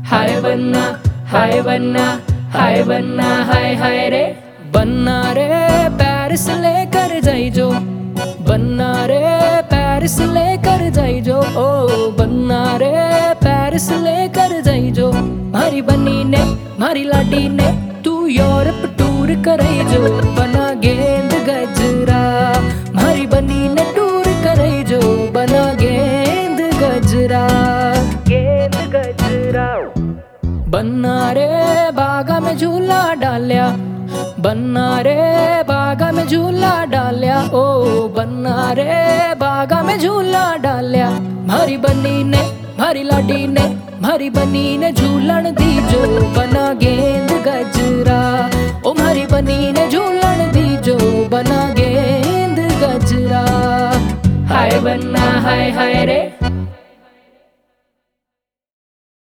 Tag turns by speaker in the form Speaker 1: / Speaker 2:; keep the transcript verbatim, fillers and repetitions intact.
Speaker 1: हाय बन्ना हाय बन्ना हाय बन्ना हाय हाय रे बन्ना रे पेरिस लेकर जाई जो बन्ना रे पेरिस लेकर जाई जो ओ बन्ना रे पेरिस लेकर जाई जो मारी बन्नी ने मारी लाडी ने तू यूरोप टूर कराई जो बना गेंद गजरा मारी बन्नी ने टूर कराई जो बना गेंद गजरा गेंद गजरा बन्ना रे बागा में झूला डालिया बन्ना रे बागा में झूला डालिया ओ बन्ना रे बागा में झूला डालिया मारी बन्नी ने मारी लाडी ने मारी बन्नी ने झूलन दी जो बना गेंद गजरा ओ मारी बन्नी ने झूलन दी जो बना गेंद गजरा हाय बन्ना हाय हाय रे